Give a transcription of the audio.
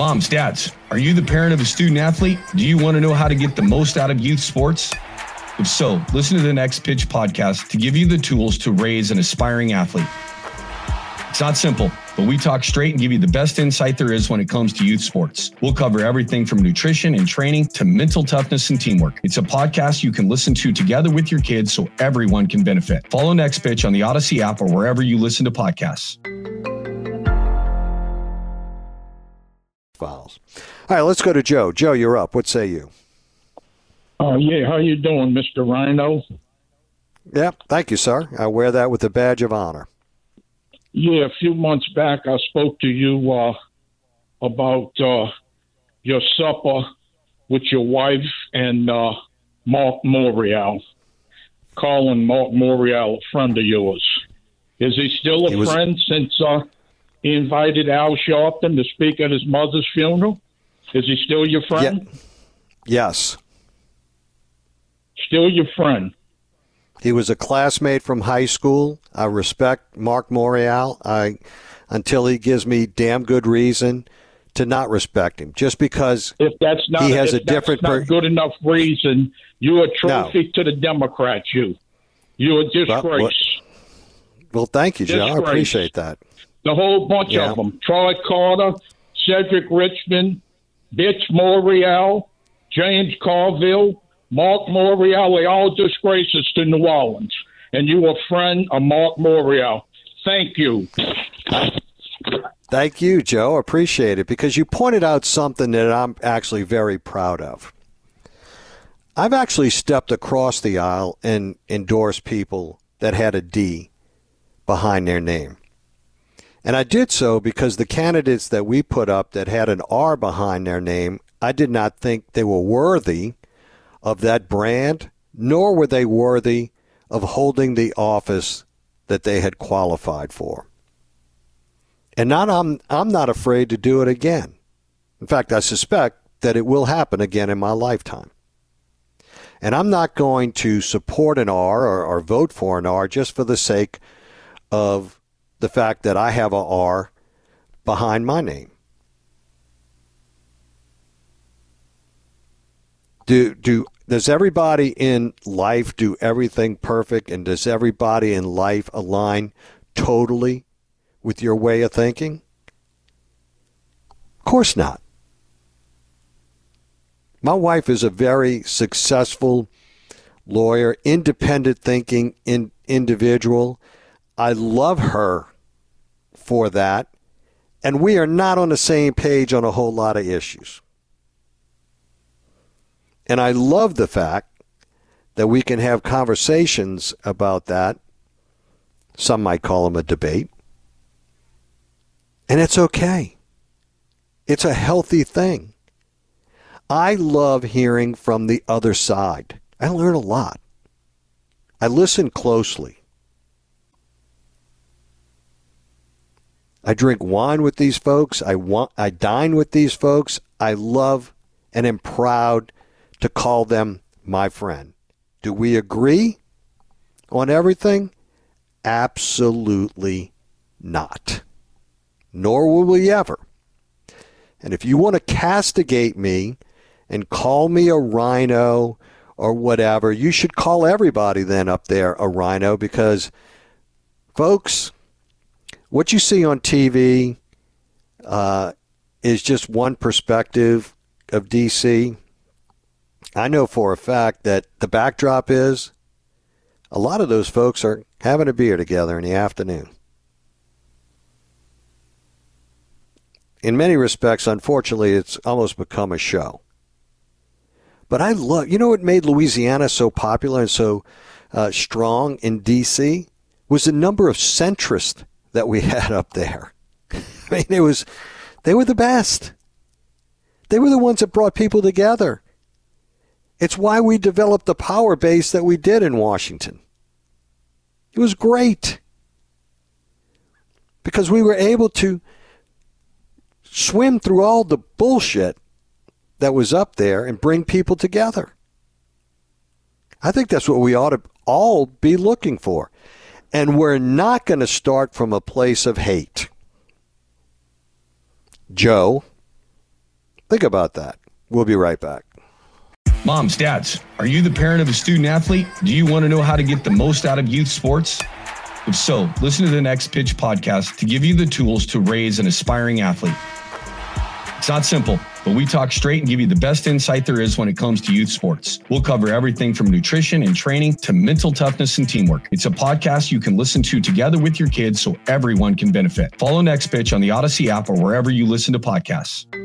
Moms, dads, are you the parent of a student athlete? Do you want to know how to get the most out of youth sports? If so, listen to the Next Pitch podcast to give you the tools to raise an aspiring athlete. It's not simple, but we talk straight and give you the best insight there is when it comes to youth sports. We'll cover everything from nutrition and training to mental toughness and teamwork. It's a podcast you can listen to together with your kids so everyone can benefit. Follow Next Pitch on the Odyssey app or wherever you listen to podcasts. Files. All right, let's go to Joe. Joe, you're up. What say you? Yeah, how you doing, Mr. Rhino? Yeah, thank you, sir. I wear that with a badge of honor. Yeah, a few months back I spoke to you about your supper with your wife and Mark Morial. Calling Mark Morial a friend of yours. Is he still a friend since he invited Al Sharpton to speak at his mother's funeral? Is he still your friend? Yeah. Yes. Still your friend. He was a classmate from high school. I respect Mark Morial until he gives me damn good reason to not respect him. Just because if that's not, he has if a different that's not good enough reason, you're a trophy to the Democrats, You're a disgrace. Well, thank you, Joe. I appreciate that. The whole bunch of them. Troy Carter, Cedric Richmond, Bitch Morial, James Carville, Mark Morial, they all disgraces to New Orleans. And you a friend of Mark Morial. Thank you. Thank you, Joe. Appreciate it, because you pointed out something that I'm actually very proud of. I've actually stepped across the aisle and endorsed people that had a D behind their name. And I did so because the candidates that we put up that had an R behind their name, I did not think they were worthy of that brand, nor were they worthy of holding the office that they had qualified for. And now I'm not afraid to do it again. In fact, I suspect that it will happen again in my lifetime. And I'm not going to support an R or vote for an R just for the sake of the fact that I have a R behind my name. Does everybody in life do everything perfect, and does everybody in life align totally with your way of thinking? Of course not. My wife is a very successful lawyer, independent thinking individual. I love her for that, and we are not on the same page on a whole lot of issues. And I love the fact that we can have conversations about that. Some might call them a debate. And it's okay. It's a healthy thing. I love hearing from the other side. I learn a lot. I listen closely. I drink wine with these folks. I dine with these folks. I love and am proud to call them my friend. Do we agree on everything? Absolutely not. Nor will we ever. And if you want to castigate me and call me a rhino or whatever, you should call everybody then up there a rhino, because, folks, what you see on TV is just one perspective of D.C. I know for a fact that the backdrop is a lot of those folks are having a beer together in the afternoon. In many respects, unfortunately, it's almost become a show. But I love, you know what made Louisiana so popular and so strong in D.C. was the number of centrists that we had up there. I mean, they were the best. They were the ones that brought people together. It's why we developed the power base that we did in Washington. It was great. Because we were able to swim through all the bullshit that was up there and bring people together. I think that's what we ought to all be looking for. And we're not going to start from a place of hate. Joe, Think about that. We'll be right back. Moms, dads, are you the parent of a student athlete? Do you want to know how to get the most out of youth sports? If so, listen to the Next Pitch podcast to give you the tools to raise an aspiring athlete. It's not simple, but we talk straight and give you the best insight there is when it comes to youth sports. We'll cover everything from nutrition and training to mental toughness and teamwork. It's a podcast you can listen to together with your kids so everyone can benefit. Follow Next Pitch on the Odyssey app or wherever you listen to podcasts.